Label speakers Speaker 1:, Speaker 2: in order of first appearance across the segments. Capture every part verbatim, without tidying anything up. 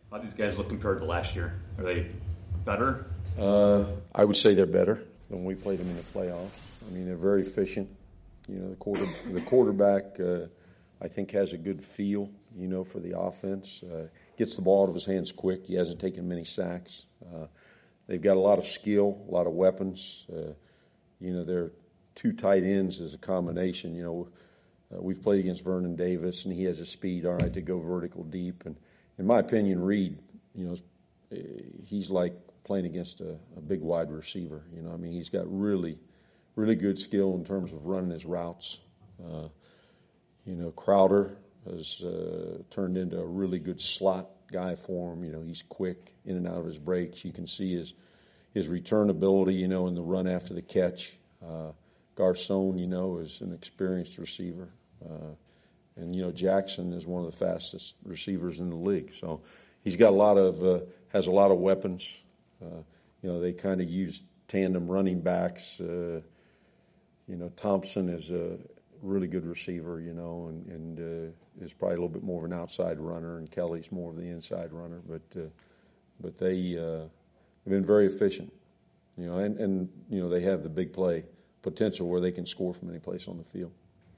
Speaker 1: How do these guys look compared to last year? Are they better?
Speaker 2: Uh, I would say they're better than we played them in the playoffs. I mean, they're very efficient. You know, the quarter the quarterback, uh, I think, has a good feel, you know, for the offense. Uh, gets the ball out of his hands quick. He hasn't taken many sacks. Uh, they've got a lot of skill, a lot of weapons. Uh, you know, their two tight ends is a combination. You know, uh, we've played against Vernon Davis, and he has a speed, all right, to go vertical deep. And in my opinion, Reed, you know, he's like playing against a, a big wide receiver. You know, I mean, he's got really, really good skill in terms of running his routes. Uh, you know, Crowder has uh, turned into a really good slot guy for him. You know, he's quick in and out of his breaks. You can see his his return ability, you know, in the run after the catch. Uh, Garcon, you know, is an experienced receiver. Uh, and, you know, Jackson is one of the fastest receivers in the league. So he's got a lot of, uh, has a lot of weapons. Uh, you know, they kind of use tandem running backs. Uh, you know, Thompson is a really good receiver, you know, and, and uh, is probably a little bit more of an outside runner, and Kelly's more of the inside runner. But uh, but they uh, have been very efficient, you know, and, and, you know, they have the big play potential where they can score from any place on the field.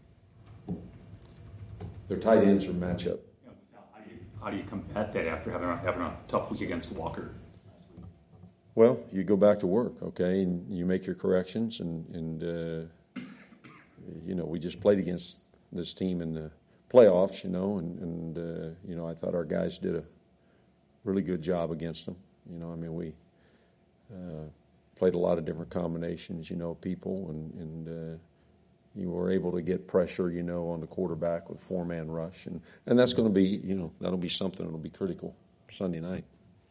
Speaker 2: Their tight ends are matchup.
Speaker 1: How do you, how do you combat that after having a, having a tough week against Walker?
Speaker 2: Well, you go back to work, okay, and you make your corrections, and, and uh, you know, we just played against this team in the playoffs, you know, and, and uh, you know, I thought our guys did a really good job against them. You know, I mean, we uh, played a lot of different combinations, you know, people, and, and uh, you were able to get pressure, you know, on the quarterback with four-man rush, and, and that's going to be, you know, that'll be something that'll be critical Sunday night.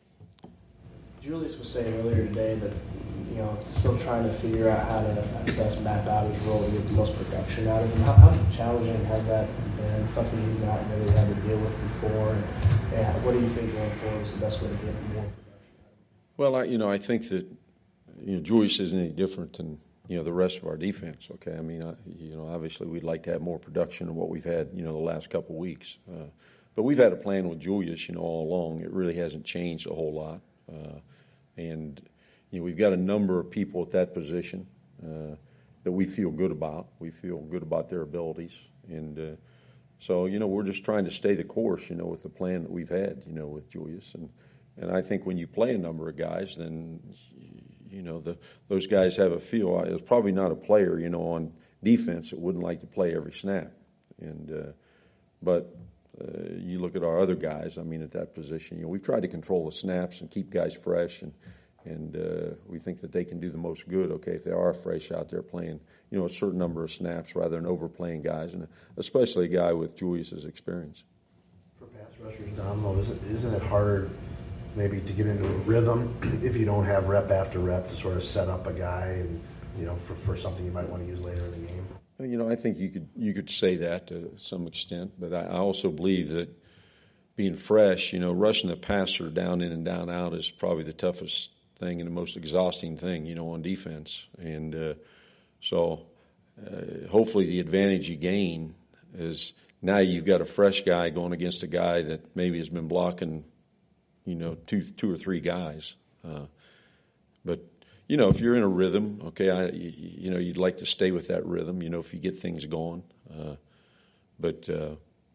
Speaker 3: Julius was saying earlier today that, you know, still trying to figure out how to best map out his role to get the most production out of him. How, how challenging has that been? Something he's not really had to deal with before. And, and what do you think going forward is the best way to get more production out of him?
Speaker 2: Well, I, you know, I think that, you know, Julius isn't any different than, you know, the rest of our defense. Okay, I mean, I, you know, obviously we'd like to have more production than what we've had, you know, the last couple of weeks. Uh, but we've had a plan with Julius, you know, all along. It really hasn't changed a whole lot. Uh, and, you know, we've got a number of people at that position uh, that we feel good about. We feel good about their abilities. And uh, so, you know, we're just trying to stay the course, you know, with the plan that we've had, you know, with Julius. And, and I think when you play a number of guys, then, you know, the, those guys have a feel. There's probably not a player, you know, on defense that wouldn't like to play every snap. And uh, but uh, you look at our other guys, I mean, at that position, you know, we've tried to control the snaps and keep guys fresh, and and uh, we think that they can do the most good, okay, if they are fresh out there playing, you know, a certain number of snaps rather than overplaying guys, and especially a guy with Julius's experience.
Speaker 4: For pass rushers, Dom, though, isn't, isn't it harder maybe to get into a rhythm if you don't have rep after rep to sort of set up a guy and, you know, for, for something you might want to use later in the game?
Speaker 2: You know, I think you could you could say that to some extent, but I, I also believe that being fresh, you know, rushing the passer down in and down out is probably the toughest thing and the most exhausting thing, you know, on defense. And uh, so uh, hopefully the advantage you gain is now you've got a fresh guy going against a guy that maybe has been blocking, you know, two two or three guys. Uh, but, you know, if you're in a rhythm, okay, I, you, you know, you'd like to stay with that rhythm, you know, if you get things going. Uh, but, uh,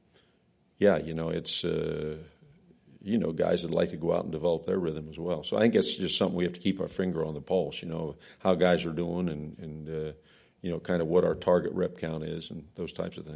Speaker 2: yeah, you know, it's, uh, you know, guys would like to go out and develop their rhythm as well. So I think it's just something we have to keep our finger on the pulse, you know, how guys are doing and, and uh, you know, kind of what our target rep count is and those types of things.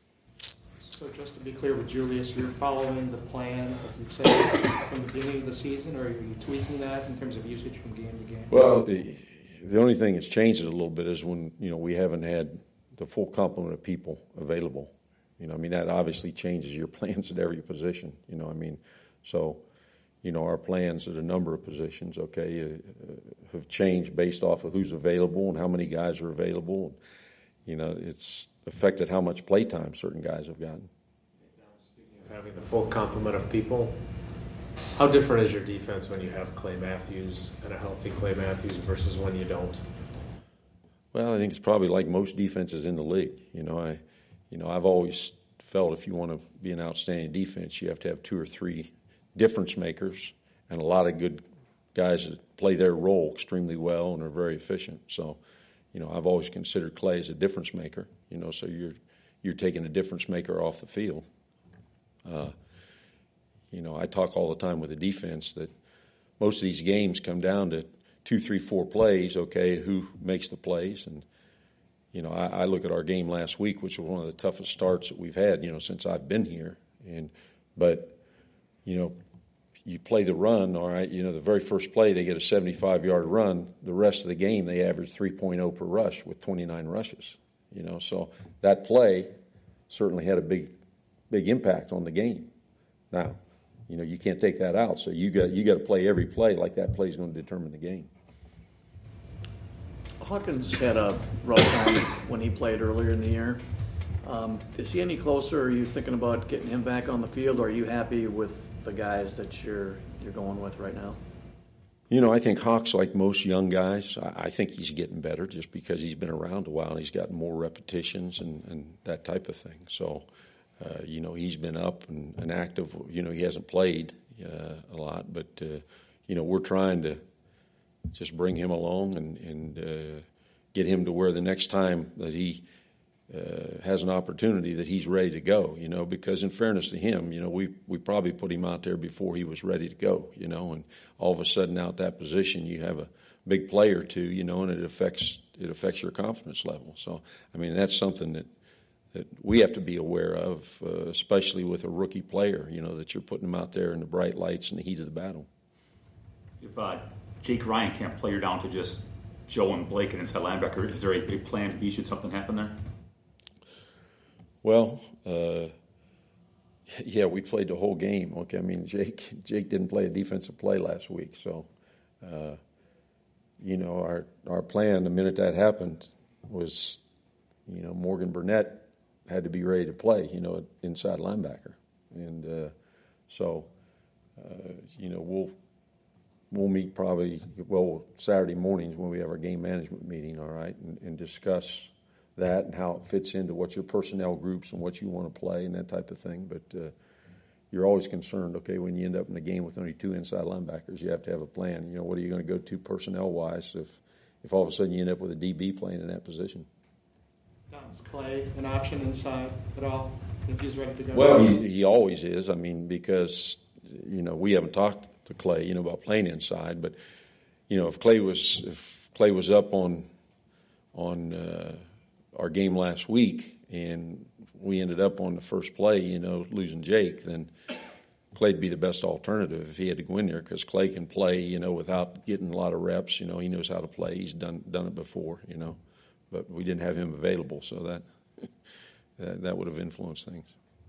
Speaker 3: So just to be clear with Julius, you're following the plan that you've said from the beginning of the season, or are you tweaking that in terms of usage from game to game?
Speaker 2: Well, the, the only thing that's changed it a little bit is when, you know, we haven't had the full complement of people available. You know, I mean, that obviously changes your plans at every position, you know, I mean, so, you know, our plans at a number of positions, okay, uh, have changed based off of who's available and how many guys are available. You know, it's affected how much play time certain guys have gotten.
Speaker 5: Speaking of having the full complement of people, how different is your defense when you have Clay Matthews and a healthy Clay Matthews versus when you don't?
Speaker 2: Well, I think it's probably like most defenses in the league. You know, I, you know, I've always felt if you want to be an outstanding defense, you have to have two or three difference makers and a lot of good guys that play their role extremely well and are very efficient. So, you know, I've always considered Clay as a difference maker, you know, so you're you're taking a difference maker off the field. Uh, you know, I talk all the time with the defense that most of these games come down to two, three, four plays, okay, who makes the plays. And, you know, I, I look at our game last week, which was one of the toughest starts that we've had, you know, since I've been here. And but, you know, you play the run, all right, you know, the very first play they get a seventy-five-yard run. The rest of the game they average three point oh per rush with twenty-nine rushes, you know. So that play certainly had a big, big impact on the game. Now, you know, you can't take that out, so you got you got to play every play like that play is going to determine the game.
Speaker 6: Hawkins had a rough time when he played earlier in the year. Um, is he any closer? Are you thinking about getting him back on the field, or are you happy with the guys that you're you're going with right now?
Speaker 2: You know, I think Hawk's like most young guys. I, I think he's getting better just because he's been around a while and he's gotten more repetitions and, and that type of thing. So, uh, you know, he's been up and, and active. You know, he hasn't played uh, a lot, but, uh, you know, we're trying to just bring him along and, and uh, get him to where the next time that he uh, has an opportunity that he's ready to go, you know, because in fairness to him, you know, we, we probably put him out there before he was ready to go, you know, and all of a sudden out that position you have a big play or two, you know, and it affects it affects your confidence level. So, I mean, that's something that, that we have to be aware of, uh, especially with a rookie player, you know, that you're putting him out there in the bright lights and the heat of the battle.
Speaker 1: If uh, Jake Ryan can't play her down to just Joe and Blake and inside linebacker, is there a big plan B should something happen there?
Speaker 2: Well, uh, yeah, we played the whole game. Okay, I mean, Jake Jake didn't play a defensive play last week, so uh, you know our our plan the minute that happened was, you know, Morgan Burnett had to be ready to play, you know, inside linebacker, and uh, so uh, you know we'll we'll meet probably well Saturday mornings when we have our game management meeting, all right, and, and discuss that and how it fits into what your personnel groups and what you want to play and that type of thing. But uh, you're always concerned, okay, when you end up in a game with only two inside linebackers, you have to have a plan. You know, what are you going to go to personnel-wise if, if all of a sudden you end up with a D B playing in that position?
Speaker 7: Is Clay an option inside at all if he's ready to go?
Speaker 2: Well, he, he always is. I mean, because, you know, we haven't talked to Clay, you know, about playing inside. But, you know, if Clay was if Clay was up on on uh, – our game last week, and we ended up on the first play, you know, losing Jake, then Clay'd be the best alternative if he had to go in there because Clay can play, you know, without getting a lot of reps. You know, he knows how to play. He's done done it before, you know, but we didn't have him available, so that that, that would have influenced things.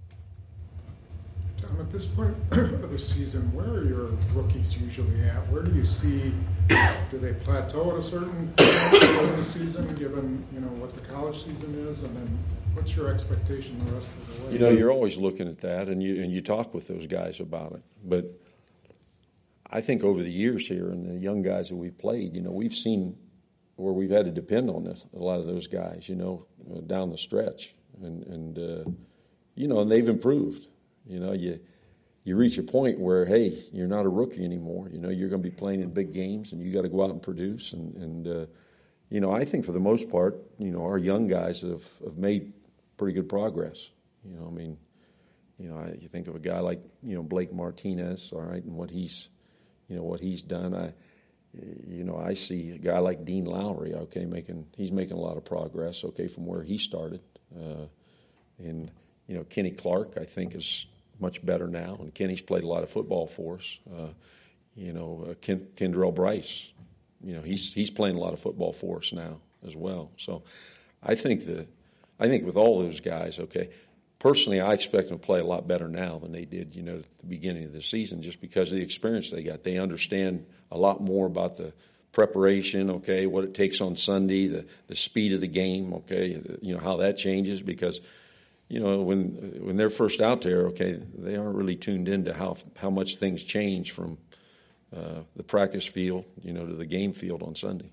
Speaker 8: Tom, at this point of the season, where are your rookies usually at? Where do you see, do they plateau at a certain point of the season, given, you know, what the college season is, and then what's your expectation the rest of the way?
Speaker 2: You know, you're always looking at that, and you and you talk with those guys about it. But I think over the years here, and the young guys that we've played, you know, we've seen where we've had to depend on this, a lot of those guys, you know, down the stretch, and and uh, you know, and they've improved. You know, you you reach a point where, hey, you're not a rookie anymore. You know, you're going to be playing in big games, and you got to go out and produce. And, and uh, you know, I think for the most part, you know, our young guys have, have made pretty good progress. You know, I mean, you know, I, you think of a guy like, you know, Blake Martinez, all right, and what he's, you know, what he's done. I, you know, I see a guy like Dean Lowry, okay, making he's making a lot of progress, okay, from where he started. Uh, and you know, Kenny Clark, I think, is much better now, and Kenny's played a lot of football for us. Uh, you know, uh, Ken, Kendrell Bryce, you know, he's he's playing a lot of football for us now as well. So, I think the, I think with all those guys, okay, personally, I expect them to play a lot better now than they did, you know, at the beginning of the season, just because of the experience they got. They understand a lot more about the preparation, okay, what it takes on Sunday, the the speed of the game, okay, you know, how that changes because. You know, when when they're first out there, okay, they aren't really tuned into how how much things change from uh, the practice field, you know, to the game field on Sunday.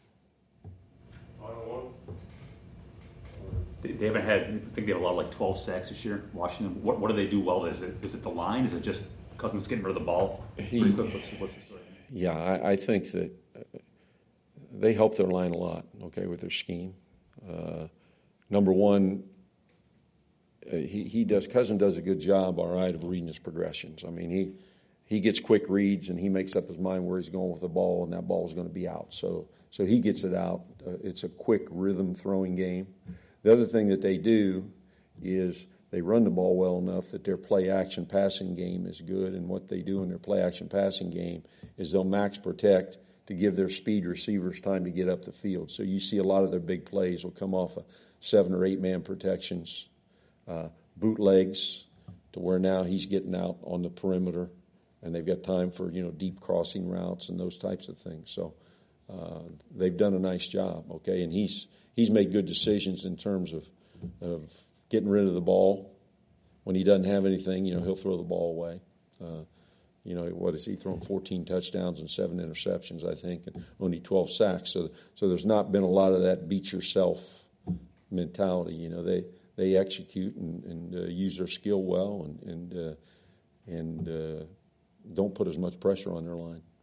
Speaker 1: They, they haven't had. I think they have a lot of like twelve sacks this year. Washington. What what do they do well? Is it is it the line? Is it just Cousins getting rid of the ball
Speaker 2: He-
Speaker 1: pretty quick. What's, what's the story?
Speaker 2: Yeah, I, I think that uh, they help their line a lot, okay, with their scheme. Uh, number one, uh, he, he does, Cousin does a good job, all right, of reading his progressions. I mean, he, he gets quick reads and he makes up his mind where he's going with the ball, and that ball is going to be out. So, so he gets it out. Uh, it's a quick rhythm throwing game. The other thing that they do is they run the ball well enough that their play action passing game is good, and what they do in their play action passing game is they'll max protect to give their speed receivers time to get up the field. So you see a lot of their big plays will come off of seven or eight man protections, uh, bootlegs, to where now he's getting out on the perimeter, and they've got time for, you know, deep crossing routes and those types of things. So uh, they've done a nice job, okay, and he's he's made good decisions in terms of of getting rid of the ball. When he doesn't have anything, you know, he'll throw the ball away. Uh, you know, what is he throwing? fourteen touchdowns and seven interceptions, I think, and only twelve sacks. So, so there's not been a lot of that beat yourself mentality. You know, they they execute and, and uh, use their skill well, and and uh, and uh, don't put as much pressure on their line.